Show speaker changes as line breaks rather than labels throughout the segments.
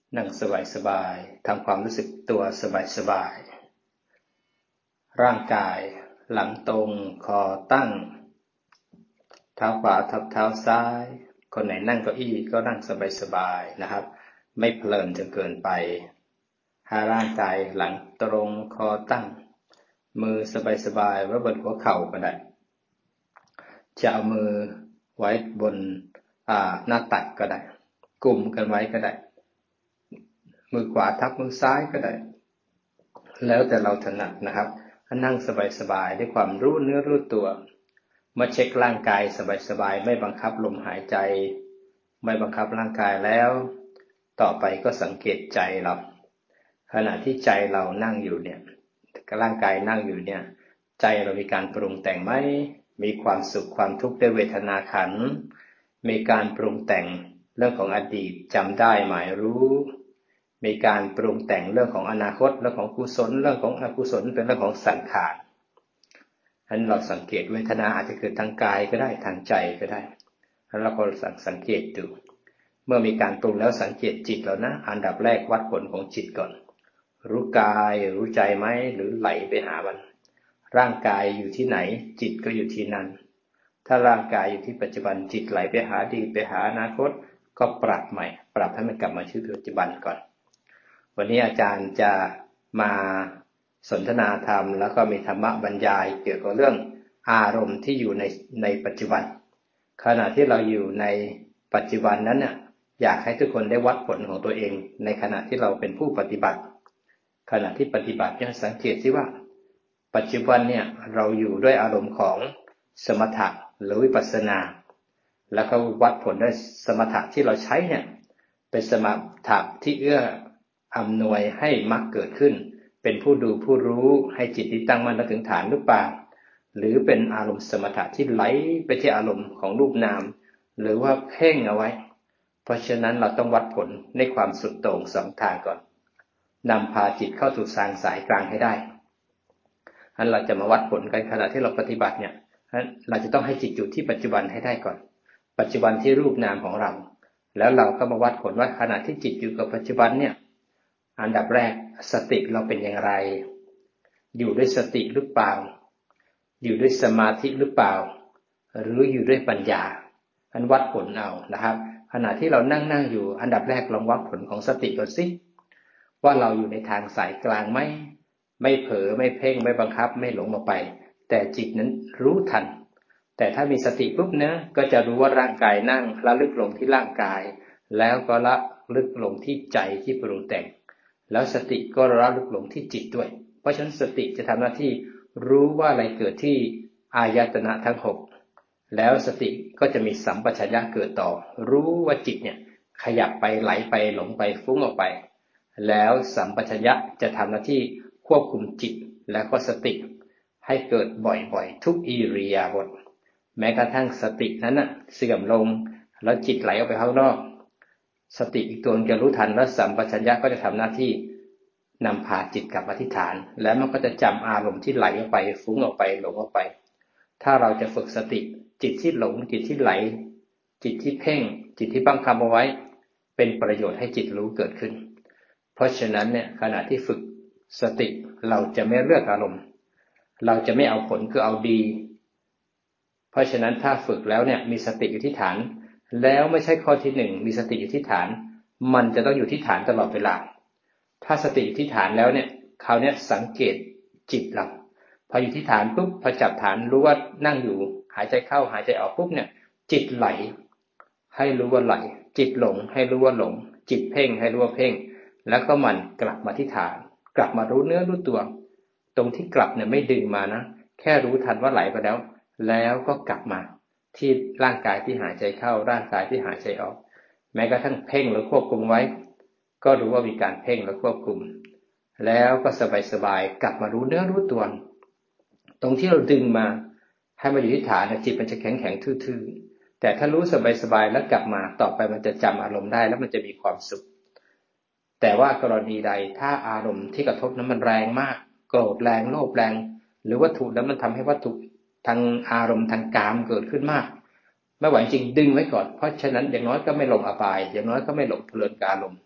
นั่งสบายๆทำความรู้สึกตัวสบายๆร่างกายหลังตรงคอตั้งเท้าขวาทับเท้าซ้ายคนไหนนั่งเก้าอี้ก็นั่งสบายๆนะครับไม่เพลินจนเกินไปให้ร่างกายหลังตรงคอตั้งมือสบายๆไว้บนหัวเข่าก็ได้จะเอามือไว้บนหน้าตักก็ได้กุมกันไว้ก็ได้มือขวาทับมือซ้ายก็ได้แล้วแต่เราถนัดนะครับนั่งสบายๆด้วยความรู้เนื้อรู้ตัวมาเช็คร่างกายสบายๆไม่บังคับลมหายใจไม่บังคับร่างกายแล้วต่อไปก็สังเกตใจเราขณะที่ใจเรานั่งอยู่เนี่ยร่างกายนั่งอยู่เนี่ยใจเรามีการปรุงแต่งไหมมีความสุขความทุกข์ด้วยเวทนาขันธ์มีการปรุงแต่งเรื่องของอดีตจำได้หมายรู้มีการปรุงแต่งเรื่องของอนาคตเรื่องของกุศลเรื่องของอกุศลเป็นเรื่องของสังขารฉะนั้นเราสังเกตเวทนาอาจจะเกิดทางกายก็ได้ทางใจก็ได้แล้วเราก็สังเกตดูเมื่อมีการปรุงแล้วสังเกตจิตเรานะอันดับแรกวัดผลของจิตก่อนรู้กายรู้ใจไหมหรือไหลไปหามันร่างกายอยู่ที่ไหนจิตก็อยู่ที่นั่นถ้าร่างกายอยู่ที่ปัจจุบันจิตไหลไปหาอดีตไปหาอนาคตก็ปรับใหม่ปรับให้มันกลับมาที่ปัจจุบันก่อนวันนี้อาจารย์จะมาสนทนาธรรมแล้วก็มีธรรมะบรรยายเกี่ยวกับเรื่องอารมณ์ที่อยู่ในปัจจุบันขณะที่เราอยู่ในปัจจุบันนั้นเนี่ยอยากให้ทุกคนได้วัดผลของตัวเองในขณะที่เราเป็นผู้ปฏิบัติขณะที่ปฏิบัติเนี่ยสังเกตสิว่าปัจจุบันเนี่ยเราอยู่ด้วยอารมณ์ของสมถะหรือวิปัสสนาแล้วก็วัดผลด้วยสมถะที่เราใช้เนี่ยเป็นสมถะที่เอื้ออำนวยให้มรรคเกิดขึ้นเป็นผู้ดูผู้รู้ให้จิตที่ตั้งมั่นถึงฐานหรือเปล่าหรือเป็นอารมณ์สมถะที่ไหลไปที่อารมณ์ของรูปนามหรือว่าเพ่งเอาไว้เพราะฉะนั้นเราต้องวัดผลในความสุดโต่งสองทางก่อนนำพาจิตเข้าสู่ทางสายกลางให้ได้อันเราจะมาวัดผลกันขณะที่เราปฏิบัติเนี่ยเราจะต้องให้จิตอยู่ที่ปัจจุบันให้ได้ก่อนปัจจุบันที่รูปนามของเราแล้วเราก็มาวัดผลว่าขณะที่จิตอยู่กับปัจจุบันเนี่ยอันดับแรกสติเราเป็นอย่างไรอยู่ด้วยสติหรือเปล่าอยู่ด้วยสมาธิหรือเปล่าหรืออยู่ด้วยปัญญาอันวัดผลเอานะครับขณะที่เรานั่งอยู่อันดับแรกลองวัดผลของสติก่อนสิว่าเราอยู่ในทางสายกลางไหมไม่เผลอไม่เพ่งไม่บังคับไม่หลงออกไปแต่จิตนั้นรู้ทันแต่ถ้ามีสติปุ๊บนะก็จะรู้ว่าร่างกายนั่งระลึกลงที่ร่างกายแล้วก็ระลึกลงที่ใจที่ปรุงแต่งแล้วสติก็ระลึกลงที่จิตด้วยเพราะฉะนั้นสติจะทำหน้าที่รู้ว่าอะไรเกิดที่อายตนะทั้งหกแล้วสติก็จะมีสัมปชัญญะเกิดต่อรู้ว่าจิตเนี่ยขยับไปไหลไปหลงไปฟุ้งออกไปแล้วสัมปชัญญะจะทำหน้าที่ควบคุมจิตและก็สติให้เกิดบ่อยๆทุกอิริยาบถแม้กระทั่งสตินั้นน่ะเสื่อมลงแล้วจิตไหลออกไปข้างนอกสติอีกตัวจะรู้ทันและสัมปชัญญะก็จะทำหน้าที่นำพาจิตกลับมาที่ฐานแล้วมันก็จะจำอารมณ์ที่ไหลออกไปฟุ้งออกไปหลงออกไปถ้าเราจะฝึกสติจิตที่หลงจิตที่ไหลจิตที่เพ่งจิตที่บังคับเอาไว้เป็นประโยชน์ให้จิตรู้เกิดขึ้นเพราะฉะนั้นเนี่ยขณะที่ฝึกสติเราจะไม่เลือกอารมณ์เราจะไม่เอาผลคือเอาดีเพราะฉะนั้นถ้าฝึกแล้วเนี่ยมีสติอยู่ที่ฐานแล้วไม่ใช่ข้อที่หนึ่งมีสติอยู่ที่ฐานมันจะต้องอยู่ที่ฐานตลอดเวลาถ้าสติอยู่ที่ฐานแล้วเนี่ยคราวนี้สังเกตจิตเราพออยู่ที่ฐานปุ๊บพอจับฐานรู้ว่านั่งอยู่หายใจเข้าหายใจออกปุ๊บเนี่ยจิตไหลให้รู้ว่าไหลจิตหลงให้รู้ว่าหลงจิตเพ่งให้รู้ว่าเพ่งแล้วก็มันกลับมาที่ฐานกลับมารู้เนื้อรู้ตัวตรงที่กลับเนี่ยไม่ดึงมานะแค่รู้ทันว่าไหลไปแล้วก็กลับมาที่ร่างกายที่หายใจเข้าร่างกายที่หายใจออกแม้กระทั่งเพ่งหรือควบคุมไว้ก็รู้ว่ามีการเพ่งและควบคุมแล้วก็สบายๆกลับมารู้เนื้อรู้ตัวตรงที่เราดึงมาให้มาอยู่ที่ฐานจิตมันจะแข็งทื่อๆแต่ถ้ารู้สบายๆแล้วกลับมาต่อไปมันจะจำอารมณ์ได้แล้วมันจะมีความสุขแต่ว่ากรณีใดถ้าอารมณ์ที่กระทบนั้นมันแรงมากโกรธแรงโลภแรงหรือวัตถุนั้นมันทำให้วัตถุทางอารมณ์ทางกามเกิดขึ้นมากไม่ไหวจริงดึงไว้ก่อนเพราะฉะนั้นอย่างน้อยก็ไม่ลงอบายอย่างน้อยก็ไม่หลงเพลินกับอารมณ์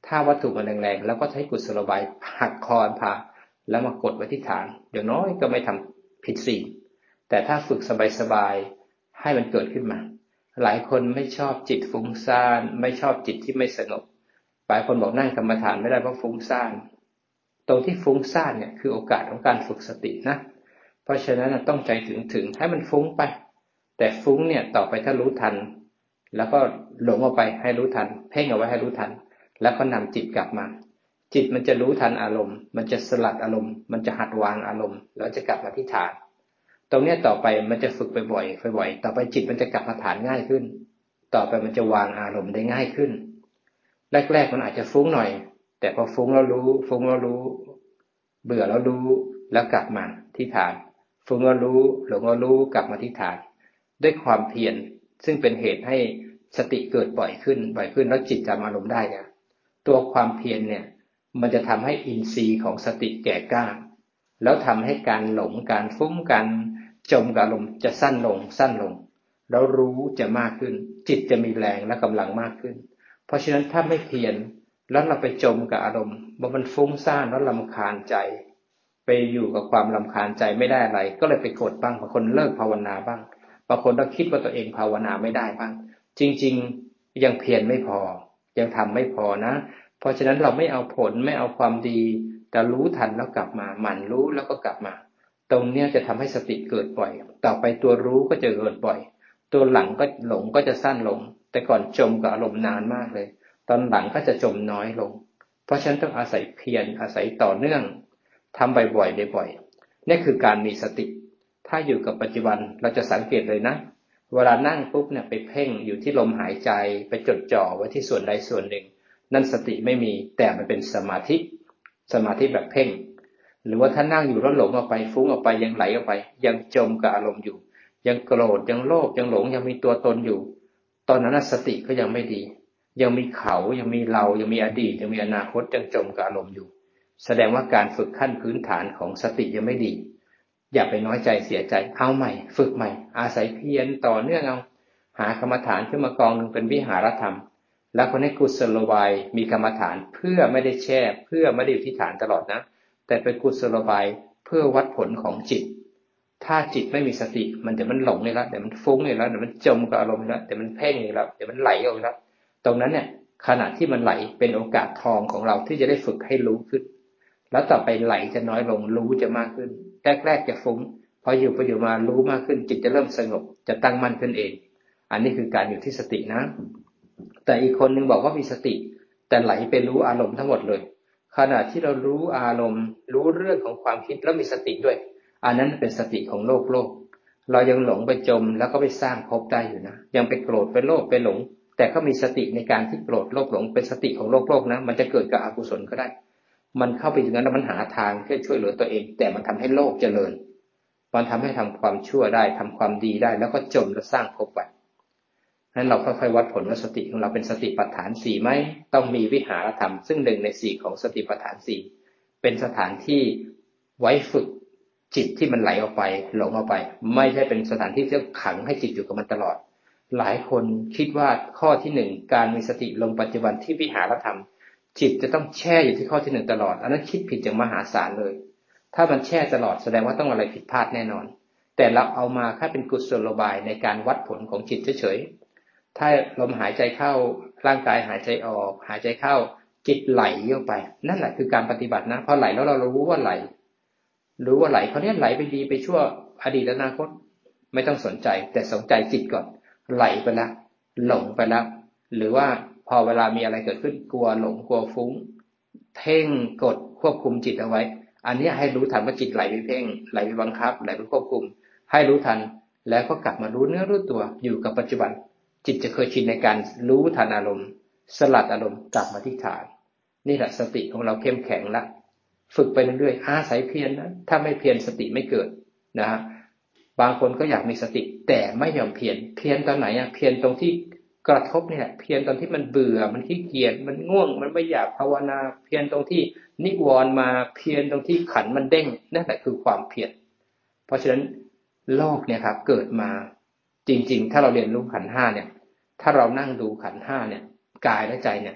ถ้าวัตถุมันแรงๆแล้วก็ใช้กุศโลบายหักคอพาแล้วมากดไว้ที่ฐานอย่างน้อยก็ไม่ทำผิดศีลแต่ถ้าฝึกสบายๆให้มันเกิดขึ้นมาหลายคนไม่ชอบจิตฟุ้งซ่านไม่ชอบจิตที่ไม่สงบหลายคนบอกนั่งกรรมฐานไม่ได้เพราะฟุ้งซ่านตรงที่ฟุ้งซ่านเนี่ยคือโอกาสของการฝึกสตินะเพราะฉะนั้นต้องใจถึงให้มันฟุ้งไปแต่ฟุ้งเนี่ยต่อไปถ้ารู้ทันแล้วก็หลงออกไปให้รู้ทันเพ่งเอาไว้ให้รู้ทันแล้วก็นำจิตกลับมาจิตมันจะรู้ทันอารมณ์มันจะสลัดอารมณ์มันจะหัดวางอารมณ์แล้วจะกลับมาที่ฐานตรงนี้ต่อไปมันจะฝึกบ่อยๆต่อไปจิตมันจะกลับมาฐานง่ายขึ้นต่อไปมันจะวางอารมณ์ได้ง่ายขึ้นแรกๆมันอาจจะฟุ้งหน่อยแต่พอฟุ้งแล้วรู้ฟุ้งแล้วรู้เบื่อแล้วรู้แล้วกลับมาที่ฐานฟุ้งแล้วรู้หลงแล้วรู้กลับมาที่ฐานด้วยความเพียรซึ่งเป็นเหตุให้สติเกิดบ่อยขึ้นแล้วจิตจำอารมณ์ได้เนี่ยตัวความเพียรเนี่ยมันจะทำให้อินทรีย์ของสติแก่กล้าแล้วทำให้การหลงการฟุ้งการจมกับอารมณ์จะสั้นลงแล้วรู้จะมากขึ้นจิตจะมีแรงและกำลังมากขึ้นเพราะฉะนั้นถ้าไม่เพียรแล้วเราไปจมกับอารมณ์มันฟุ้งซ่านแล้วรำคาญใจไปอยู่กับความรำคาญใจไม่ได้อะไรก็เลยไปกดบ้างบางคนเลิกภาวนาบ้างบางคนก็คิดว่าตัวเองภาวนาไม่ได้บ้างจริงๆยังเพียรไม่พอยังทำไม่พอนะเพราะฉะนั้นเราไม่เอาผลไม่เอาความดีแต่รู้ทันแล้วกลับมาหมั่นรู้แล้วก็กลับมาตรงนี้จะทำให้สติเกิดบ่อยต่อไปตัวรู้ก็จะเกิดบ่อยตัวหลังก็หลงก็จะสั้นลงแต่ก่อนจมกับอารมณ์นานมากเลยตอนหลังก็จะจมน้อยลงเพราะฉะนั้นต้องอาศัยเพียรอาศัยต่อเนื่องทำบ่อยๆบ่อยๆนี่คือการมีสติถ้าอยู่กับปัจจุบันเราจะสังเกตเลยนะเวลานั่งปุ๊บเนี่ยไปเพ่งอยู่ที่ลมหายใจไปจดจ่อไว้ที่ส่วนใดส่วนหนึ่งนั่นสติไม่มีแต่มันเป็นสมาธิแบบเพ่งหรือว่าถ้านั่งอยู่แล้วหลงออกไปฟุ้งออกไปยังไหลออกไปยังจมกับอารมณ์อยู่ยังโกรธยังโลภยังหลงยังมีตัวตนอยู่ตอนนั้นสติก็ยังไม่ดียังมีเขายังมีเรายังมีอดีตยังมีอนาคตยังจมกับอารมณ์อยู่แสดงว่าการฝึกขั้นพื้นฐานของสติยังไม่ดีอย่าไปน้อยใจเสียใจเอาใหม่ฝึกใหม่อาศัยเพียรต่อเนื่องเอาหากรรมฐานขึ้นมากองหนึ่งเป็นวิหารธรรมแล้วคนให้กุศโลบายมีกรรมฐานเพื่อไม่ได้แช่เพื่อไม่ได้อยู่ที่ฐานตลอดนะแต่เป็นกุศโลบายเพื่อวัดผลของจิตถ้าจิตไม่มีสติมันเดี๋ยวมันหลงเลยละเดี๋ยวมันฟุ้งเลยละเดี๋ยวมันจมกับอารมณ์แล้วเดี๋ยวมันเพ่งเลยละเดี๋ยวมันไหลออกแล้วตรงนั้นเนี่ยขณะที่มันไหลเป็นโอกาสทองของเราที่จะได้ฝึกให้รู้ขึ้นแล้วต่อไปไหลจะน้อยลงรู้จะมากขึ้นแรกๆจะฟุ้งพออยู่ไปอยู่มารู้มากขึ้นจิตจะเริ่มสงบจะตั้งมั่นขึ้นเองอันนี้คือการอยู่ที่สตินะแต่อีกคนนึงบอกว่ามีสติแต่ไหลไปรู้อารมณ์ทั้งหมดเลยขณะที่เรารู้อารมณ์รู้เรื่องของความคิดแล้วมีสติด้วยอันนั้นเป็นสติของโลกเรายังหลงไปจมแล้วก็ไปสร้างภพได้อยู่นะยังไปโกรธไปโลภไปหลงแต่ก็มีสติในการที่โกรธโลภหลงเป็นสติของโลกนะมันจะเกิดกับอกุศลก็ได้มันเข้าไปอย่างนั้นแล้วมันหาทางที่จะช่วยเหลือตัวเองแต่มันทำให้โลกเจริญมันทำให้ทำความชั่วได้ทำความดีได้แล้วก็จมและสร้างภพไว้นั้นเราค่อยๆวัดผลว่าสติของเราเป็นสติปัฏฐานสี่ไหมต้องมีวิหารธรรมซึ่งหนึ่งในสี่ของสติปัฏฐานสี่เป็นสถานที่ไว้ฝึกจิตที่มันไหลออกไปหลงออกไปไม่ใช่เป็นสถานที่ที่ขังให้จิตอยู่กับมันตลอดหลายคนคิดว่าข้อที่หนึ่งการมีสติลงปัจจุบันที่วิหารธรรมจิตจะต้องแช่อยู่ที่ข้อที่หนึ่งตลอดอันนั้นคิดผิดอย่างมหาศาลเลยถ้ามันแช่ตลอดแสดงว่าต้องอะไรผิดพลาดแน่นอนแต่เราเอามาแค่เป็นกุศโลบายในการวัดผลของจิตเฉยๆถ้าลมหายใจเข้าร่างกายหายใจออกหายใจเข้าจิตไหลออกไปนั่นแหละคือการปฏิบัตินะพอไหลแล้วเรารู้ว่าไหลเขาเนี้ยไหลไปดีไปชั่วอดีตอนาคตไม่ต้องสนใจแต่สนใจจิตก่อนไหลไปแล้วหลงไปแล้วหรือว่าพอเวลามีอะไรเกิดขึ้นกลัวหลงกลัวฟุ้งเพ่งกดควบคุมจิตเอาไว้อันนี้ให้รู้ทันว่าจิตไหลไปเพ่งไหลไปบังคับไหลไปควบคุมให้รู้ทันแล้วก็กลับมารู้เนื้อรู้ตัวอยู่กับปัจจุบันจิตจะเคยชินในการรู้ทันอารมณ์สลัดอารมณ์กลับมาที่ฐานนี่แหละสติของเราเข้มแข็งละฝึกไปเรื่อยๆอาศัยเพียรนะถ้าไม่เพียรสติไม่เกิดนะฮะบางคนก็อยากมีสติแต่ไม่ยอมเพียรตอนไหนอ่ะเพียรตรงที่กระทบเนี่ยเพียรตอนที่มันเบื่อมันขี้เกียจมันง่วงมันไม่อยากภาวนาเพียรตรงที่นิวรณ์มาเพียรตรงที่ขันมันเด้งนั่นแหละคือความเพียรเพราะฉะนั้นโลกเนี่ยครับเกิดมาจริงๆถ้าเราเรียนรู้ขันธ์ห้าเนี่ยถ้าเรานั่งดูขันธ์ห้าเนี่ยกายและใจเนี่ย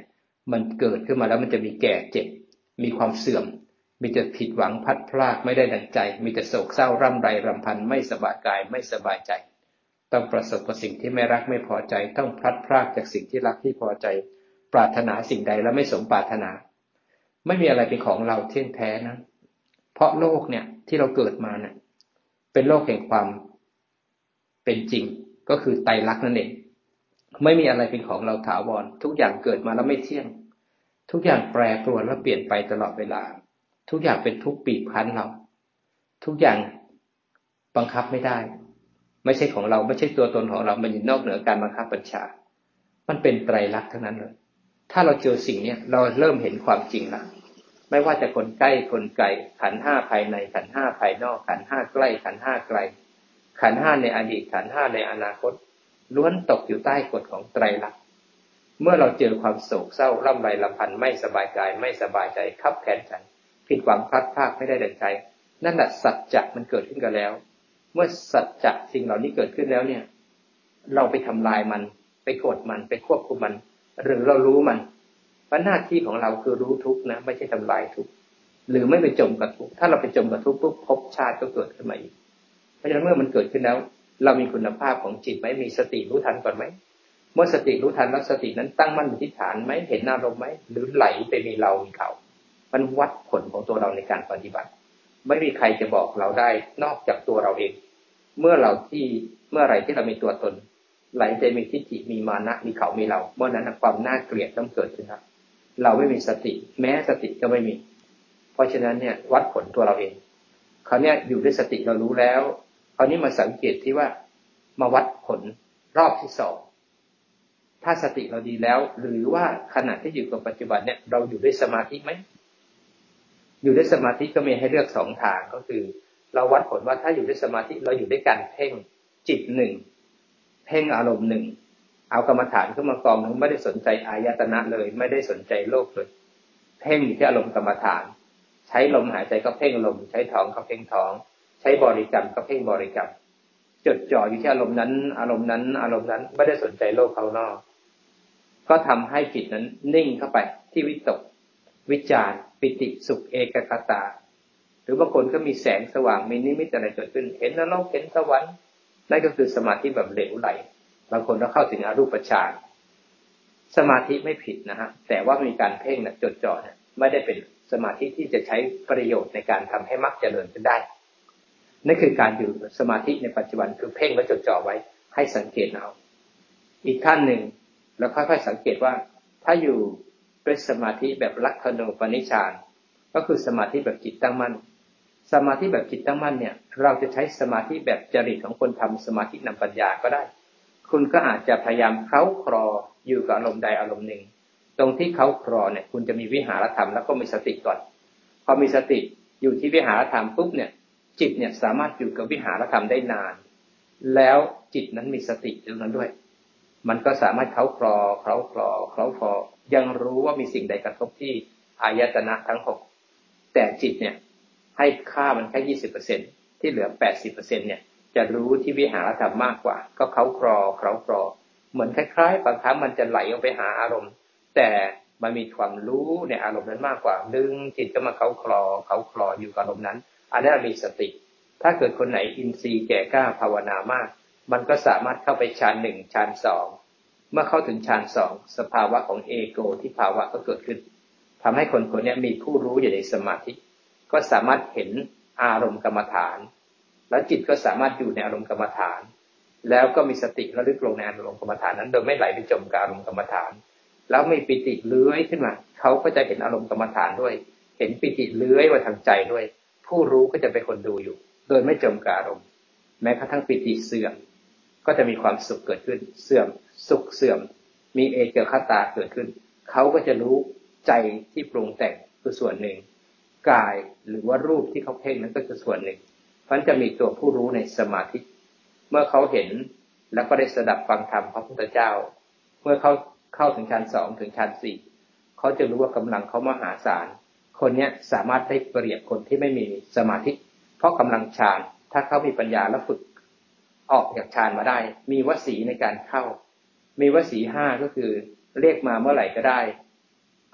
มันเกิดขึ้นมาแล้วมันจะมีแก่เจ็บมีความเสื่อมมีแต่ผิดหวังพัดพลากไม่ได้ดังใจมีแต่โศกเศร้าร่ำไรรำพันไม่สบายกายไม่สบายใจต้องประสบกับสิ่งที่ไม่รักไม่พอใจต้องพลัดพรากจากสิ่งที่รักที่พอใจปรารถนาสิ่งใดแล้วไม่สมปรารถนาไม่มีอะไรเป็นของเราเที่ยงแท้นะเพราะโลกเนี่ยที่เราเกิดมาเนี่ยเป็นโลกแห่งความเป็นจริงก็คือไตรลักษณ์นั่นเองไม่มีอะไรเป็นของเราถาวรทุกอย่างเกิดมาแล้วไม่เที่ยงทุกอย่างแปรปรวนและเปลี่ยนไปตลอดเวลาทุกอย่างเป็นทุกข์บีบคั้นเราทุกอย่างบังคับไม่ได้ไม่ใช่ของเราไม่ใช่ตัวตนของเรามันอยู่นอกเหนือการบังคับบัญชามันเป็นไตรลักษณ์ทั้งนั้นเลยถ้าเราเจอสิ่งนี้เราเริ่มเห็นความจริงละไม่ว่าจะคนใกล้คนไกลขันธ์ห้าภายในขันธ์ห้าภายนอกขันธ์ห้าใกล้ขันธ์ห้าไกลขันธ์ห้าในอดีตขันธ์ห้าในอนาคตล้วนตกอยู่ใต้กฎของไตรลักษณ์เมื่อเราเจอความโศกเศร้าร่ำไรรำพันไม่สบายกายไม่สบายใจคับแค้นใจผิดหวังพลัดพรากไม่ได้ดังใจนั่นแหละสัจจะมันเกิดขึ้นกันแล้วเมื่อสัจจะสิ่งเหล่านี้เกิดขึ้นแล้วเนี่ยเราไปทำลายมันไปกดมันไปควบคุมมันหรือเรารู้มันว่าหน้าที่ของเราคือรู้ทุกข์นะไม่ใช่ทำลายทุกข์หรือไม่ไปจมกับทุกข์ถ้าเราไปจมกับทุกข์ปุ๊บภพชาติก็เกิดขึ้นมาอีกเพราะฉะนั้นเมื่อมันเกิดขึ้นแล้วเรามีคุณภาพของจิตไหมมีสติรู้ทันก่อนไหมเมื่อสติรู้ทันแล้วสตินั้นตั้งมั่นอยู่ที่ฐานไหมเห็นอารมณ์ไหมหรือไหลไปมีเรามีเขามันวัดผลของตัวเราในการปฏิบัติไม่มีใครจะบอกเราได้นอกจากตัวเราเองเมื่อไหร่ที่เรามีตัวตนไหลใจมีทิฏฐิมีมานะมีเขามีเราเมื่อนั้นความน่าเกลียดต้องเกิดขึ้นครับเราไม่มีสติแม้สติก็ไม่มีเพราะฉะนั้นเนี่ยวัดผลตัวเราเองคราวนี้อยู่ด้วยสติเรารู้แล้วคราวนี้มาสังเกตที่ว่ามาวัดผลรอบที่สองถ้าสติเราดีแล้วหรือว่าขณะที่อยู่กับปัจจุบันเนี่ยเราอยู่ด้วยสมาธิไหมอยู่ด้วยสมาธิก็มีให้เลือกสองทางก็คือเราวัดผลว่าถ้าอยู่ด้วยสมาธิเราอยู่ด้วยการเพ่งจิตหนึ่งเพ่งอารมณ์หนึ่งเอากรรมฐานขึ้นมากองทั้งไม่ได้สนใจอายตนะเลยไม่ได้สนใจโลกเลยเพ่งอยู่ที่อารมณ์กรรมฐานใช้ลมหายใจก็เพ่งลมใช้ท้องก็เพ่งท้องใช้บริกรรมก็เพ่งบริกรรมจดจ่ออยู่ที่อารมณ์นั้นอารมณ์นั้นอารมณ์นั้นไม่ได้สนใจโลกภายนอกก็ทำให้จิตนั้นนิ่งเข้าไปที่วิตกวิจารปิติสุขเอกคตาหรือบางคนก็มีแสงสว่างมีนิมิตอะไรเกิดขึ้นเห็นนรกเห็นสวรรค์นั่นก็คือสมาธิแบบเหลวไหลบางคนก็เข้าถึงอรูปฌานสมาธิไม่ผิดนะฮะแต่ว่ามีการเพ่งจดจ่อเนี่ยไม่ได้เป็นสมาธิที่จะใช้ประโยชน์ในการทำให้มรรคเจริญขึ้นได้นั่นคือการอยู่สมาธิในปัจจุบันคือเพ่งและจดจ่อไว้ให้สังเกตเอาอีกขั้นหนึ่งแล้วค่อยๆสังเกตว่าถ้าอยู่ด้วยสมาธิแบบลักขณูปนิชฌานก็คือสมาธิแบบจิตตั้งมั่นสมาธิแบบจิตตั้งมั่นเนี่ยเราจะใช้สมาธิแบบจริตของคนทำสมาธินำปัญญาก็ได้คุณก็อาจจะพยายามเคล้าคลออยู่กับอารมณ์ใดอารมณ์หนึ่งตรงที่เคล้าคลอเนี่ยคุณจะมีวิหารธรรมแล้วก็มีสติก่อนพอมีสติอยู่ที่วิหารธรรมปุ๊บเนี่ยจิตเนี่ยสามารถอยู่กับวิหารธรรมได้นานแล้วจิตนั้นมีสติตรงนั้นด้วยมันก็สามารถเคล้าคลอยังรู้ว่ามีสิ่งใดกระทบที่อายตนะทั้งหกแต่จิตเนี่ยให้ค่ามันแค่ 20% ที่เหลือ 80% เนี่ยจะรู้ที่วิหารธรรมมากกว่าก็เคล้าคลอเหมือนคล้ายๆบางครั้งมันจะไหลออกไปหาอารมณ์แต่มันมีความรู้ในอารมณ์นั้นมากกว่าดึงจิตก็มาเคล้าคลออยู่กับอารมณ์นั้นอันนั้นมีสติถ้าเกิดคนไหนอินทรีย์แก่กล้าภาวนามากมันก็สามารถเข้าไปฌานหนึ่งฌานสองเมื่อเข้าถึงฌานสองสภาวะของเอโกที่ภาวะก็เกิดขึ้นทำให้คนคนนี้มีผู้รู้อยู่ในสมาธิก็สามารถเห็นอารมณ์กรรมฐานแล้วจิตก็สามารถอยู่ในอารมณ์กรรมฐานแล้วก็มีสติระลึกลงในอารมณ์กรรมฐานนั้นโดยไม่ไหลไปจมกับอารมณ์กรรมฐานแล้วมีปิติเลื้อยขึ้นมาเขาก็จะเห็นอารมณ์กรรมฐานด้วยเห็นปิติเลื้อยมาทางใจด้วยผู้รู้ก็จะเป็นคนดูอยู่โดยไม่จมกับอารมณ์แม้กระทั่งปิติเสื่อมก็จะมีความสุขเกิดขึ้นเสื่อมสุขเสื่อมมีเอกคตาเกิดขึ้นเขาก็จะรู้ใจที่ปรุงแต่งคือส่วนหนึ่งกายหรือว่ารูปที่เขาเพ่งนั้นก็คือส่วนหนึ่งเพราะจะมีตัวผู้รู้ในสมาธิเมื่อเขาเห็นแล้วก็ได้สดับฟังธรรมพระพุทธเจ้าเมื่อเขาเข้าถึงฌานสองถึงฌานสี่เขาจะรู้ว่ากำลังเขามหาศาลคนนี้สามารถได้เปรียบคนที่ไม่มีสมาธิเพราะกำลังฌานถ้าเขามีปัญญาและฝึกออกจากฌานมาได้มีวสีในการเข้ามีวสีห้าก็คือเรียกมาเมื่อไหร่ก็ได้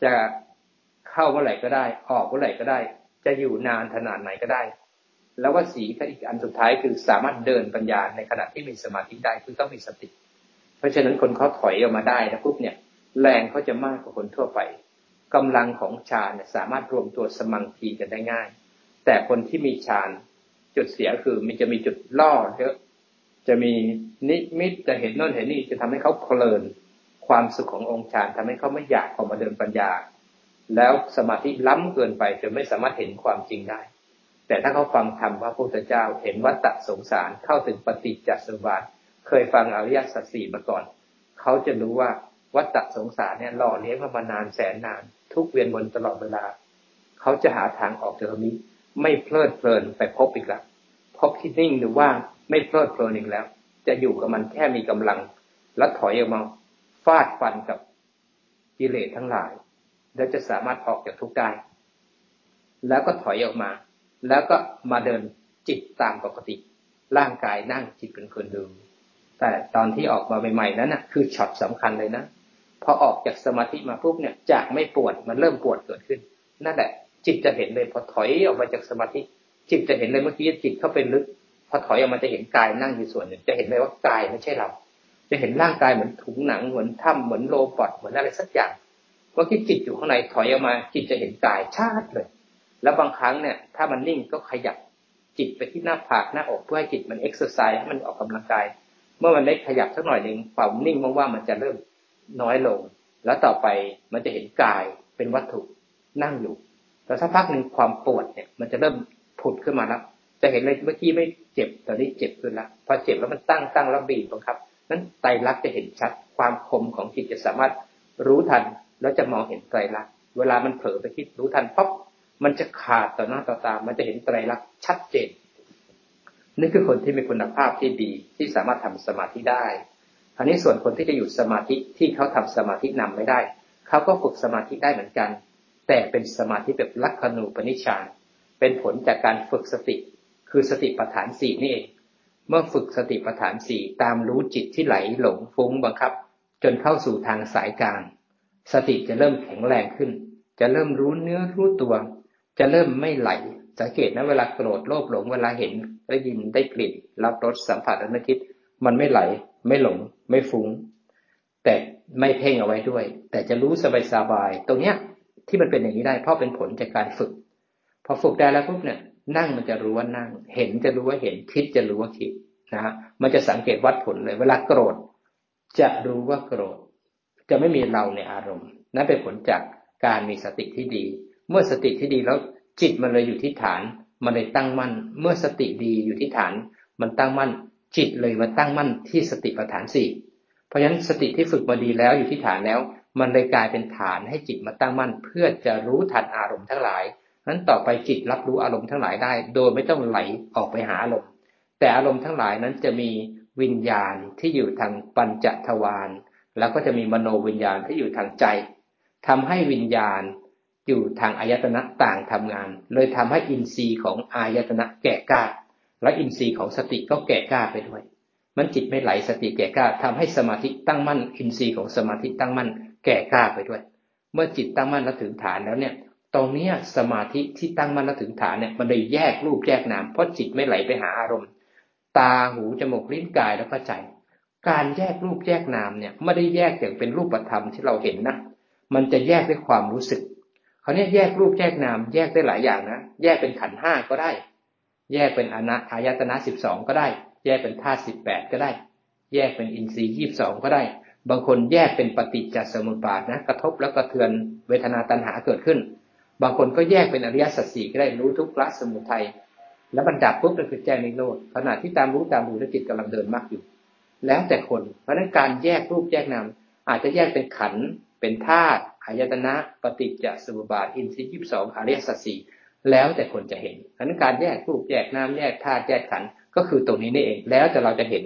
จะเข้าเมื่อไหร่ก็ได้ออกเมื่อไหร่ก็ได้จะอยู่นานขนาดไหนก็ได้แล้วว่าสีอีกอันสุดท้ายคือสามารถเดินปัญญาในขณะที่มีสมาธิได้คือต้องมีสติเพราะฉะนั้นคนเขาถอยออกมาได้นะปุ๊บเนี่ยแรงเขาจะมากกว่าคนทั่วไปกำลังของฌานเนี่ยสามารถรวมตัวสมังคีกันได้ง่ายแต่คนที่มีฌานจุดเสียคือมันจะมีจุดล่อเยอะจะมีนิมิตจะเห็นโน่นเห็นนี่จะทำให้เขาเพลินความสุขขององค์ฌานทำให้เขาไม่อยากออกมาเดินปัญญาแล้วสมาธิล้ำเกินไปจนไม่สามารถเห็นความจริงได้แต่ถ้าเขาฟังธรรมพระพุทธเจ้าเห็นวัฏฏะสงสารเข้าถึงปฏิจจสมุปบาทเคยฟังอริยสัจสี่มาก่อนเขาจะรู้ว่าวัฏฏะสงสารเนี่ยหล่อเลี้ยงมานานแสนนานทุกเวียนวนตลอดเวลาเขาจะหาทางออกจากตรงนี้ไม่เพลิดเพลินไปพบอีกแล้วพบที่นิ่งหรือว่าไม่เพลิดเพลินอีกแล้วจะอยู่กับมันแค่มีกำลังและถอยออกมาฟาดฟันกับกิเลสทั้งหลายแล้วจะสามารถออกจากทุกข์ได้แล้วก็ถอยออกมาแล้วก็มาเดินจิตตามปกติร่างกายนั่งจิตเป็นคนดูแต่ตอนที่ออกมาใหม่ๆนั้นนะคือช็อตสำคัญเลยนะพอออกจากสมาธิมาปุ๊บเนี่ยจากไม่ปวดมันเริ่มปวดเกิดขึ้นนั่นแหละจิตจะเห็นเลยพอถอยออกมาจากสมาธิจิตจะเห็นเลยเมื่อกี้จิตเข้าไปลึกพอถอยออกมาจะเห็นกายนั่งอยู่ส่วนหนึ่งจะเห็นเลยว่ากายไม่ใช่เราจะเห็นร่างกายเหมือนถุงหนังเหมือนถ้ำเหมือนโลบอทเหมือนอะไรสักอย่างเมื่อกี้จิตอยู่ข้างในถอยออกมาจิตจะเห็นกายชัดเลยแล้วบางครั้งเนี่ยถ้ามันนิ่งก็ขยับจิตไปที่หน้าผากหน้าอกเพื่อให้จิตมันเอ็กซ์ไซส์ให้มันออกกำลังกายเมื่อมันได้ขยับสักหน่อยนึงความนิ่งว่างๆมันจะเริ่มน้อยลงแล้วต่อไปมันจะเห็นกายเป็นวัตถุนั่งอยู่แต่สักพักนึงความปวดเนี่ยมันจะเริ่มผุดขึ้นมาแล้วจะเห็นเลยเมื่อกี้ไม่เจ็บตอนนี้เจ็บขึ้นแล้วพอเจ็บแล้วมันตั้งแล้วบีบบังคับนั้นไตรลักษณ์จะเห็นชัดความคมของจิตจะสามารถรู้ทันแล้วจะมองเห็นไตรลักษณ์เวลามันเผลอไปคิดรู้ทันปั๊บมันจะขาดต่อหน้าต่อตามันจะเห็นไตรลักษณ์ชัดเจนนี่คือคนที่มีคุณภาพที่ดีที่สามารถทำสมาธิได้คราวนี้ส่วนคนที่จะอยู่สมาธิที่เขาทำสมาธินำไม่ได้เขาก็ฝึกสมาธิได้เหมือนกันแต่เป็นสมาธิแบบลักขณูปนิชฌานเป็นผลจากการฝึกสติคือสติปัฏฐานสี่นี่เองเมื่อฝึกสติปัฏฐานสี่ตามรู้จิตที่ไหลหลงฟุ้งบังคับจนเข้าสู่ทางสายกลางสติจะเริ่มแข็งแรงขึ้นจะเริ่มรู้เนื้อรู้ตัวจะเริ่มไม่ไหลสังเกตนะเวลาโกรธโลภหลงเวลาเห็นได้ยินได้กลิ่นรับรสสัมผัสและนึกคิดมันไม่ไหลไม่หลงไม่ฟุ้งแต่ไม่เพ่งเอาไว้ด้วยแต่จะรู้สบายๆตรงเนี้ยที่มันเป็นอย่างนี้ได้เพราะเป็นผลจากการฝึกพอฝึกได้แล้วปุ๊บเนี่ยนั่งมันจะรู้ว่านั่งเห็นจะรู้ว่าเห็นคิดจะรู้ว่าคิดนะฮะมันจะสังเกตวัดผลเลยเวลาโกรธจะรู้ว่าโกรธจะไม่มีเราในอารมณ์นั่นเป็นผลจากการมีสติที่ดีเมื่อสติที่ดีแล้วจิตมันเลยอยู่ที่ฐานมันเลยตั้งมั่นเมื่อสติดีอยู่ที่ฐานมันตั้งมั่นจิตเลยมาตั้งมั่นที่สติปัฏฐานสี่เพราะฉะนั้นสติที่ฝึกมาดีแล้วอยู่ที่ฐานแล้วมันเลยกลายเป็นฐานให้จิตมาตั้งมั่นเพื่อจะรู้ทันอารมณ์ทั้งหลายนั้นต่อไปจิตรับรู้อารมณ์ทั้งหลายได้โดยไม่ต้องไหลออกไปหาอารมณ์แต่อารมณ์ทั้งหลายนั้นจะมีวิญญาณที่อยู่ทางปัญจทวารแล้วก็จะมีมโนวิญญาณที่อยู่ทางใจทำให้วิญญาณอยู่ทางอายตนะต่างทำงานเลยทำให้อินทรีย์ของอายตนะแก่กล้าและอินทรีย์ของสติก็แก่กล้าไปด้วยมันจิตไม่ไหลสติแก่กล้าทำให้สมาธิตั้งมั่นอินทรีย์ของสมาธิตั้งมั่นแก่กล้าไปด้วยเมื่อจิตตั้งมั่นแล้วถึงฐานแล้วเนี่ยตรงนี้สมาธิที่ตั้งมั่นแล้วถึงฐานเนี่ยมันเลยแยกรูปแยกนามเพราะจิตไม่ไหลไปหาอารมณ์ตาหูจมูกลิ้นกายแล้วก็ใจการแยกรูปแยกนามเนี่ยไม่ได้แยกอย่างเป็นรูปธรรมที่เราเห็นนะมันจะแยกด้วยความรู้สึกคราวนี้แยกรูปแยกนามแยกได้หลายอย่างนะแยกเป็นขันธ์ห้าก็ได้แยกเป็นอายตนะ12ก็ได้แยกเป็นธาตุ18ก็ได้แยกเป็นอินทรีย์22ก็ได้บางคนแยกเป็นปฏิจจสมุปบาทนะกระทบแล้วกระเทือนเวทนาตัณหาเกิดขึ้นบางคนก็แยกเป็นอริยสัจสี่ก็ได้รู้ทุกข์ละสมุทัยแล้วบรรดับปุ๊บก็คือแจ้งนิโรธขณะที่ตามรู้แล้วจิตกำลังเดินมากอยู่แล้วแต่คนเพราะนั้นการแยกรูปแยกนามอาจจะแยกเป็นขันธ์เป็นธาตุอายตนะปฏิจจสมุปบาทอินทรีย์22อริยสัจสี่แล้วแต่คนจะเห็นเพราะนั้นการแยกรูปแยกนามแยกธาตุแยกขันธ์ก็คือตรงนี้นี่เองแล้วแต่เราจะเห็น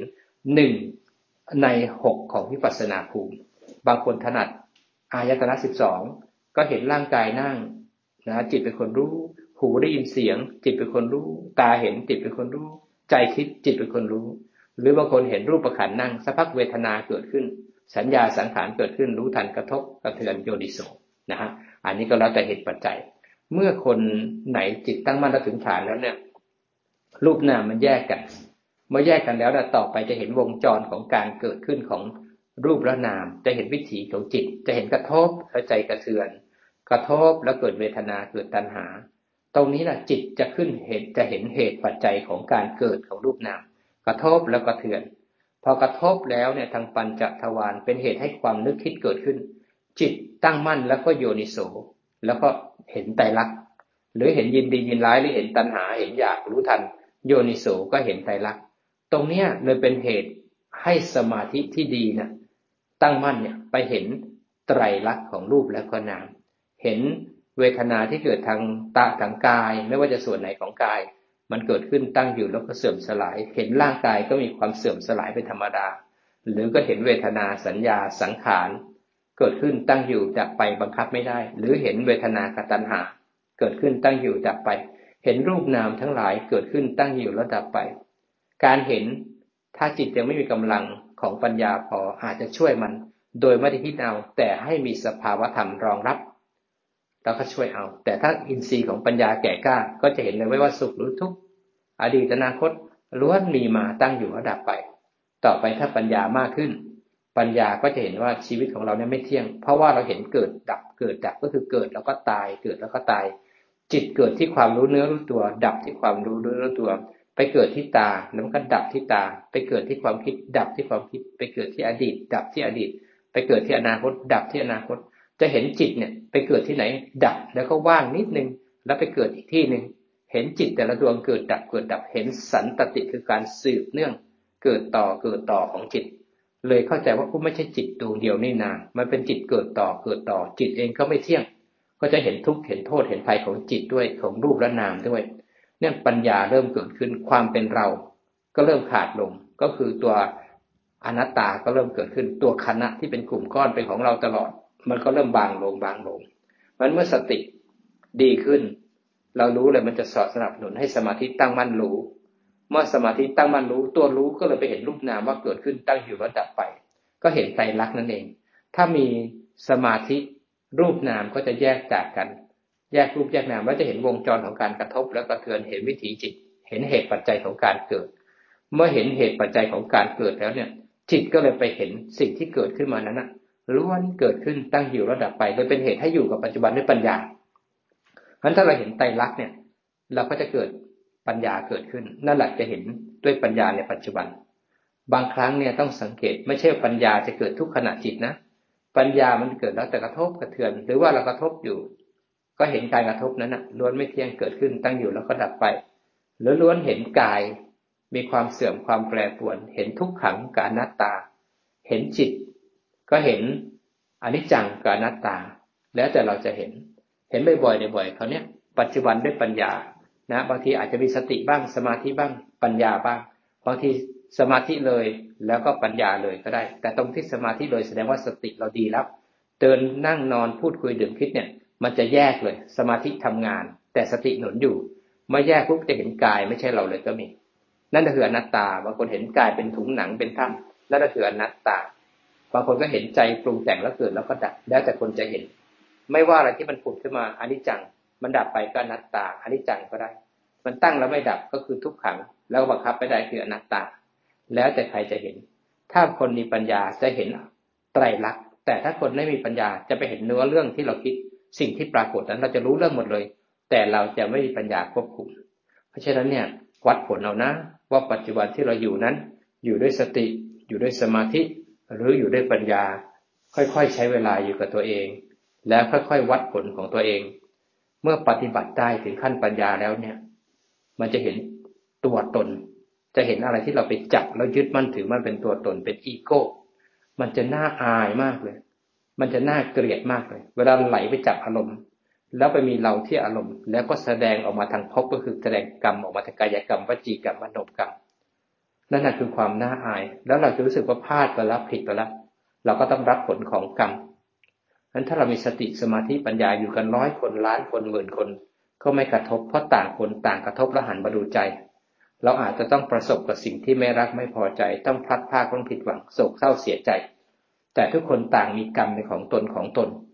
1ใน6ของวิปัสสนาภูมิบางคนถนัดอายตนะ12ก็เห็นร่างกายนั่งนะจิตเป็นคนรู้หูได้ยินเสียงจิตเป็นคนรู้ตาเห็นจิตเป็นคนรู้ใจคิดจิตเป็นคนรู้หรือบางคนเห็นรูปขันธ์นั่งสักพักเวทนาเกิดขึ้นสัญญาสังขารเกิดขึ้นรู้ทันกระทบกระเทือนโยนิโสนะฮะอันนี้ก็แล้วแต่เหตุปัจจัยเมื่อคนไหนจิตตั้งมั่นและถึงฐานแล้วเนี่ยรูปนามมันแยกกันเมื่อแยกกันแล้วต่อไปจะเห็นวงจรของการเกิดขึ้นของรูปและนามจะเห็นวิถีของจิตจะเห็นกระทบแล้วใจกระเทือนกระทบแล้วเกิดเวทนาเกิดตัณหาตรงนี้แหละจิตจะขึ้นจะเห็นเหตุปัจจัยของการเกิดของรูปนามกระทบแล้วกระเทือนพอกระทบแล้วเนี่ยทางปัญจทวารเป็นเหตุให้ความนึกคิดเกิดขึ้นจิตตั้งมั่นแล้วก็โยนิโสแล้วก็เห็นไตรลักษณ์หรือเห็นยินดียินร้ายหรือเห็นตัณหาเห็นอยากรู้ทันโยนิโสก็เห็นไตรลักษณ์ตรงเนี้ยเลยเป็นเหตุให้สมาธิที่ดีนะตั้งมั่นเนี่ยไปเห็นไตรลักษณ์ของรูปและก็นามเห็นเวทนาที่เกิดทางตาทางกายไม่ว่าจะส่วนไหนของกายมันเกิดขึ้นตั้งอยู่แล้วก็เสื่อมสลายเห็นร่างกายก็มีความเสื่อมสลายเป็นธรรมดาหรือก็เห็นเวทนาสัญญาสังขารเกิดขึ้นตั้งอยู่ดับไปบังคับไม่ได้หรือเห็นเวทนากับตัณหาเกิดขึ้นตั้งอยู่ดับไปเห็นรูปนามทั้งหลายเกิดขึ้นตั้งอยู่แล้วดับไปการเห็นถ้าจิตยังไม่มีกำลังของปัญญาพออาจจะช่วยมันโดยไม่ได้คิดเอาแต่ให้มีสภาวธรรมรองรับแล้วก็ช่วยเอาแต่ถ้าอินทรีย์ของปัญญาแก่กล้าก็จะเห็นเลยไม่ว่าสุขหรือทุกข์อดีตอนาคตล้วนมีมาตั้งอยู่แล้วดับไปต่อไปถ้าปัญญามากขึ้นปัญญาก็จะเห็นว่าชีวิตของเราเนี่ยไม่เที่ยงเพราะว่าเราเห็นเกิดดับเกิดดับก็คือเกิดแล้วก็ตายเกิดแล้วก็ตายจิตเกิดที่ความรู้เนื้อรู้ตัวดับที่ความรู้เนื้อรู้ตัวไปเกิดที่ตาแล้วมันก็ดับที่ตาไปเกิดที่ความคิดดับที่ความคิดไปเกิดที่อดีตดับที่อดีตไปเกิดที่อนาคตดับที่อนาคตจะเห็นจิตเนี่ยไปเกิดที่ไหนดับแล้วก็ว่างนิดนึงแล้วไปเกิดอีกที่นึงเห็นจิตแต่ละดวงเกิดดับเกิดดับเห็นสันตติคือการสืบเนื่องเกิดต่อของจิตเลยเข้าใจว่าไม่ใช่จิตดวงเดียวนี่นามันเป็นจิตเกิดต่อจิตเองก็ไม่เที่ยงก็จะเห็นทุกข์เห็นโทษเห็นภัยของจิตด้วยของรูปและนามด้วยเนี่ยปัญญาเริ่มเกิดขึ้นความเป็นเราก็เริ่มขาดลงก็คือตัวอนัตตาก็เริ่มเกิดขึ้นตัวคณะที่เป็นกลุ่มก้อนเป็นของเราตลอดมันก็เริ่มบางลงมันเมื่อสติดีขึ้นเรารู้เลยมันจะสนับสนุนให้สมาธิตั้งมั่นรู้เมื่อสมาธิตั้งมั่นรู้ตัวรู้ก็เลยไปเห็นรูปนามว่าเกิดขึ้นตั้งอยู่แล้วดับไปก็เห็นไตรลักษณ์นั่นเองถ้ามีสมาธิรูปนามก็จะแยกจากกันแยกรูปแยกนามแล้วจะเห็นวงจรของการกระทบและกระเทือนเห็นวิถีจิตเห็นเหตุปัจจัยของการเกิดเมื่อเห็นเหตุปัจจัยของการเกิดแล้วเนี่ยจิตก็เลยไปเห็นสิ่งที่เกิดขึ้นมานั้นล้วนเกิดขึ้นตั้งอยู่แล้วดับไปเลยเป็นเหตุให้อยู่กับปัจจุบันด้วยปัญญาเพราะฉะนั้นถ้าเราเห็นไตรลักษณ์เนี่ยเราก็จะเกิดปัญญาเกิดขึ้นนั่นแหละจะเห็นด้วยปัญญาในปัจจุบันบางครั้งเนี่ยต้องสังเกตไม่ใช่ปัญญาจะเกิดทุกขณะจิตนะปัญญามันเกิดแล้วแต่กระทบกระเทือนหรือว่าเรากระทบอยู่ก็เห็นการกระทบนั้นล้วนไม่เที่ยงเกิดขึ้นตั้งอยู่แล้วก็ดับไปหรือล้วนเห็นกายมีความเสื่อมความแปรปรวนเห็นทุกขังกับอนัตตาเห็นจิตก็เห็นอนิจจังกับอนัตตาแล้วแต่เราจะเห็นบ่อยๆคราวนี้ปัจจุบันด้วยปัญญานะบางทีอาจจะมีสติบ้างสมาธิบ้างปัญญาบ้างบางทีสมาธิเลยแล้วก็ปัญญาเลยก็ได้แต่ตรงที่สมาธิเลยแสดงว่าสติเราดีแล้วเดินนั่งนอนพูดคุยดื่มคิดเนี่ยมันจะแยกเลยสมาธิทำงานแต่สติหนุนอยู่เมื่อแยกปุ๊บจะเห็นกายไม่ใช่เราเลยก็มีนั่นก็คืออนัตตาบางคนเห็นกายเป็นถุงหนังเป็นถ้ำนั่นก็คืออนัตตาบางคนก็เห็นใจปรุงแต่งแล้วเกิดแล้วก็ดับแล้วแต่คนจะเห็นไม่ว่าอะไรที่มันผุดขึ้นมาอนิจจังมันดับไปก็อนัตตาอนิจจังก็ได้มันตั้งแล้วไม่ดับก็คือทุกขังแล้วบังคับไม่ได้คืออนัตตาแล้วแต่ใครจะเห็นถ้าคนมีปัญญาจะเห็นไตรลักษณ์แต่ถ้าคนไม่มีปัญญาจะไปเห็นเนื้อเรื่องที่เราคิดสิ่งที่ปรากฏนั้นเราจะรู้เรื่องหมดเลยแต่เราจะไม่มีปัญญาควบคุมเพราะฉะนั้นเนี่ยวัดผลเอานะว่าปัจจุบันที่เราอยู่นั้นอยู่ด้วยสติอยู่ด้วยสมาธิหรืออยู่ด้วยปัญญาค่อยๆใช้เวลาอยู่กับตัวเองแล้วค่อยๆวัดผลของตัวเองเมื่อปฏิบัติได้ถึงขั้นปัญญาแล้วเนี่ยมันจะเห็นตัวตนจะเห็นอะไรที่เราไปจับแล้วยึดมั่นถือมันเป็นตัวตนเป็นอีโก้มันจะน่าอายมากเลยมันจะน่าเกลียดมากเลยเวลาไหลไปจับอารมณ์แล้วไปมีเราที่อารมณ์แล้วก็แสดงออกมาทางภพก็คือแสดงกรรมออกมาทางกายกรรมวจีกรรมมโนกรรมนั่นน่ะคือความน่าอายแล้วเราจะรู้สึกว่าพลาดไปแล้วผิดไปแล้วเราก็ต้องรับผลของกรรมงั้นถ้าเรามีสติสมาธิปัญญาอยู่กัน100 คนล้านคนหมื่นคนก็ไม่กระทบเพราะต่างคนต่างกระทบแล้วหันมาดูใจเราอาจจะต้องประสบกับสิ่งที่ไม่รักไม่พอใจต้องพลัดพรากต้องผิดหวังโศกเศร้าเสียใจแต่ทุกคนต่างมีกรรมเป็นของตน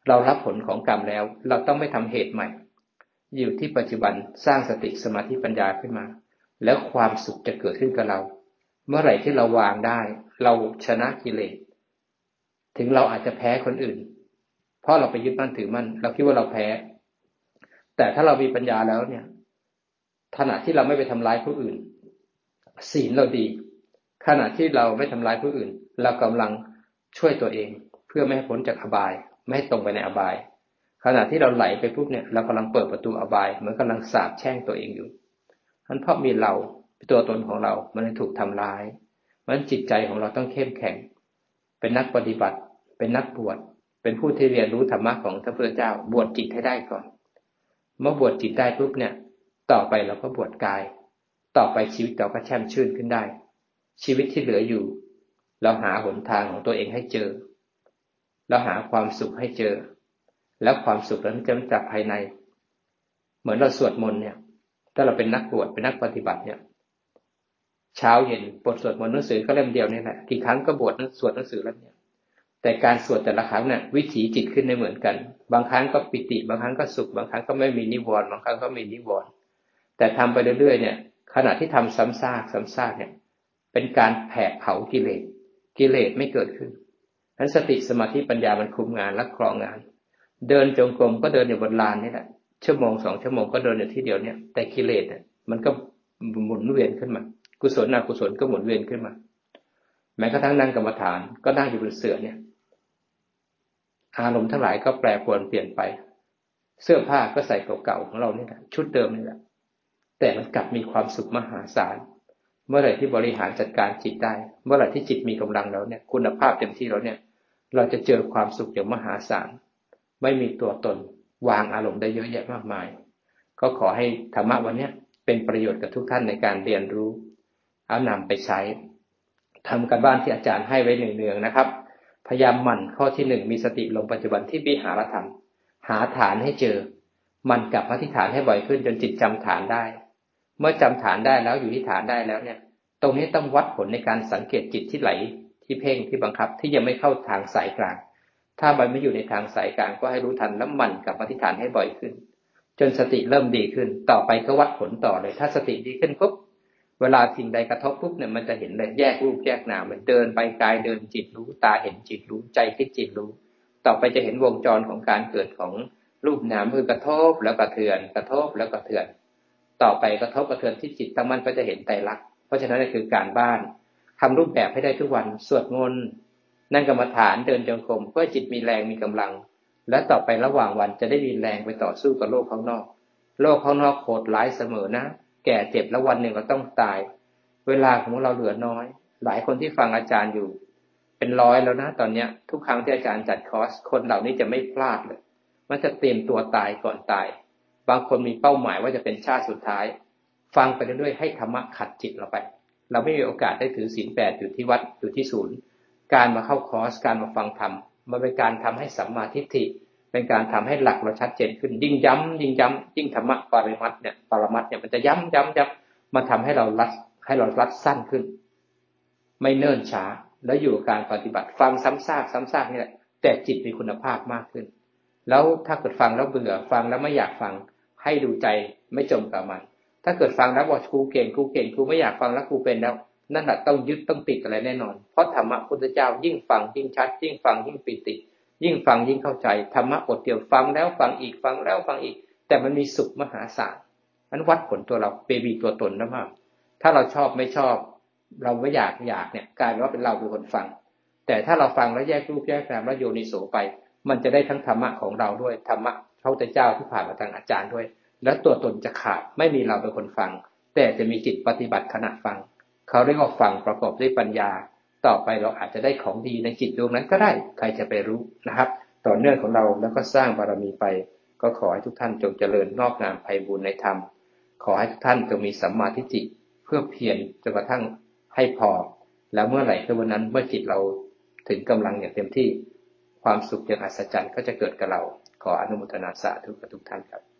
เรารับผลของกรรมแล้วเราต้องไม่ทำเหตุใหม่อยู่ที่ปัจจุบันสร้างสติสมาธิปัญญาขึ้นมาแล้วความสุขจะเกิดขึ้นกับเราเมื่อไหร่ที่เราวางได้เราชนะกิเลสถึงเราอาจจะแพ้คนอื่นเพราะเราไปยึดมั่นถือมั่นเราคิดว่าเราแพ้แต่ถ้าเรามีปัญญาแล้วเนี่ยขณะที่เราไม่ไปทำร้ายผู้อื่นศีลเราดีขณะที่เราไม่ทำร้ายผู้อื่นเรากำลังช่วยตัวเองเพื่อไม่ให้พ้นจากอบายไม่ให้ตรงไปในอบายขณะที่เราไหลไปปุ๊บเนี่ยเรากำลังเปิดประตูอบายเหมือนกำลังสาปแช่งตัวเองอยู่นั้นเพราะมีเราตัวตนของเรามันถูกทำร้ายมันจิตใจของเราต้องเข้มแข็งเป็นนักปฏิบัติเป็นนักบวชเป็นผู้ที่เรียนรู้ธรรมะของพระพุทธเจ้าบวชจิตให้ได้ก่อนเมื่อบวชจิตได้ปุ๊บเนี่ยต่อไปเราก็บวชกายต่อไปชีวิตเราก็แช่มชื่นขึ้นได้ชีวิตที่เหลืออยู่เราหาหนทางของตัวเองให้เจอเราหาความสุขให้เจอแล้วความสุขนั้นจะมาจากภายในเหมือนเราสวดมนต์เนี่ยถ้าเราเป็นนักบวชเป็นนักปฏิบัติเนี่ยเช้าเย็นบทสวดมนต์หนังสือก็เล่มเดียวนี่แหละกี่ครั้งก็บวชสวดหนังสือแล้วเนี่ยแต่การสวดแต่ละครั้งเนี่ยวิถีจิตขึ้นไม่เหมือนกันบางครั้งก็ปิติบางครั้งก็สุขบางครั้งก็ไม่มีนิวรณ์บางครั้งก็มีนิวรณ์แต่ทำไปเรื่อยๆเนี่ยขณะที่ทำซ้ำซากเนี่ยเป็นการแผดเผากิเลสไม่เกิดขึ้นนั้นสติสมาธิปัญญามันคุมงานและครองงานเดินจงกรมก็เดินอยู่บนลานนี่แหละชั่วโมง2 ชั่วโมงก็เดินอยู่ที่เดียวเนี่ยแต่กิเลสเนี่ยมันก็หมุนเวียนขึ้นมากุศลอกุศลก็หมุนเวียนขึ้นมาแม้กระทั่งนั่งกรรมฐานก็นั่งอยู่บนเสื่อเนี่ยอารมณ์ทั้งหลายก็แปรปรวนเปลี่ยนไปเสื้อผ้าก็ใส่เก่าๆของเราเนี่ยชุดเดิมนี่แหละแต่มันกลับมีความสุขมหาศาลเมื่อไหร่ที่บริหารจัดการจิตได้เมื่อไหร่ที่จิตมีกำลังแล้วเนี่ยคุณภาพเต็มที่แล้วเนี่ยเราจะเจอความสุขอย่างมหาศาลไม่มีตัวตนวางอารมณ์ได้เยอะแยะมากมายก็ขอให้ธรรมะวันนี้เป็นประโยชน์กับทุกท่านในการเรียนรู้เอานำไปใช้ทำกันบ้านที่อาจารย์ให้ไว้เนืองๆนะครับพยายามหมั่นข้อที่1มีสติลงปัจจุบันที่วิหารธรรมหาฐานให้เจอมันกลับมาที่ฐานให้บ่อยขึ้นจนจิตจำฐานได้เมื่อจำฐานได้แล้วอยู่ที่ฐานได้แล้วเนี่ยตรงนี้ต้องวัดผลในการสังเกตจิตที่ไหลที่เพ่งที่บังคับที่ยังไม่เข้าทางสายกลางถ้ามันไม่อยู่ในทางสายกลางก็ให้รู้ทันแล้วมันกลับมาที่ฐานให้บ่อยขึ้นจนสติเริ่มดีขึ้นต่อไปก็วัดผลต่อเลยถ้าสติดีขึ้นปุ๊บเวลาสิ่งใดกระทบปุ๊บเนี่ยมันจะเห็นเลยแยกรูปแยกนามมันเดินไปกายเดินจิตรู้ตาเห็นจิตรู้ใจคิดจิตรู้ต่อไปจะเห็นวงจรของการเกิดของรูปนามคือกระทบแล้วกระเทือนกระทบแล้วกระเทือนต่อไปกระทบกระเทือนที่จิตตั้งมั่นก็จะเห็นไตรลักษณ์เพราะฉะนั้นนี่คือการบ้านทำรูปแบบให้ได้ทุกวันสวดมนต์นั่งกรรมฐานเดินจงกรมเพื่อจิตมีแรงมีกำลังและต่อไประหว่างวันจะได้มีแรงไปต่อสู้กับโลกข้างนอกโลกข้างนอกโหดร้ายเสมอนะแก่เจ็บแล้ววันหนึ่งก็ต้องตายเวลาของเราเหลือน้อยหลายคนที่ฟังอาจารย์อยู่เป็นร้อยแล้วนะตอนนี้ทุกครั้งที่อาจารย์จัดคอร์สคนเหล่านี้จะไม่พลาดเลยมันจะเตรียมตัวตายก่อนตายบางคนมีเป้าหมายว่าจะเป็นชาติสุดท้ายฟังไปเรื่อยๆให้ธรรมะขัดจิตเราไปเราไม่มีโอกาสได้ถือศีล8อยู่ที่วัดอยู่ที่ศูนย์การมาเข้าคอร์สการมาฟังธรรมมันเป็นการทำให้สัมมาทิฏฐิเป็นการทำให้หลักเราชัดเจนขึ้นยิ่งย้ำยิ่งธรรมะปรมัตถ์เนี่ยมันจะย้ำมาทำให้เรารัดสั้นขึ้นไม่เนิ่นช้าแล้วอยู่กับการปฏิบัติฟังซ้ำซากนี่แหละแต่จิตมีคุณภาพมากขึ้นแล้วถ้าเกิดฟังแล้วเบื่อฟังแล้วไม่อยากฟังให้ดูใจไม่จมกับมันถ้าเกิดฟังแล้วบอกครูเก่งครูไม่อยากฟังแล้วครูเป็นแล้วนั่นแหละต้องยึดต้องติดอะไรแน่นอนเพราะธรรมะพุทธเจ้ายิ่งฟังยิ่งชัดยิ่งฟังยิ่งปิติยิ่งฟังยิ่งเข้าใจธรรมะบทเดียวฟังแล้วฟังอีกฟังแล้วฟังอีกแต่มันมีสุขมหาศาลนั้นวัดผลตัวเราเบบีตัวตนนะมากถ้าเราชอบไม่ชอบเราไม่อยากเนี่ยกลายเป็นว่าเป็นเราเป็นคนฟังแต่ถ้าเราฟังแล้วแยกรูปแยกนามแล้วโยนิโสไปมันจะได้ทั้งธรรมะของเราด้วยธรรมะพระพุทธเจ้าที่ผ่านมาทางอาจารย์ด้วยแล้วตัวตนจะขาดไม่มีเราเป็นคนฟังแต่จะมีจิตปฏิบัติขณะฟังเขาเรียกว่าฟังประกอบด้วยปัญญาต่อไปเราอาจจะได้ของดีในจิตดวงนั้นก็ได้ใครจะไปรู้นะครับต่อเนื่องของเราแล้วก็สร้างบารมีไปก็ขอให้ทุกท่านจงเจริญงอกงามไพบูลย์ในธรรมขอให้ทุกท่านจงมีสัมมาทิฏฐิเพื่อเพียรจนกระทั่งให้พอแล้วเมื่อไหร่ก็วันนั้นเมื่อจิตเราถึงกำลังอย่างเต็มที่ความสุขอย่างอัศจรรย์ก็จะเกิดกับเราขออนุโมทนาสาธุกับทุกท่านครับ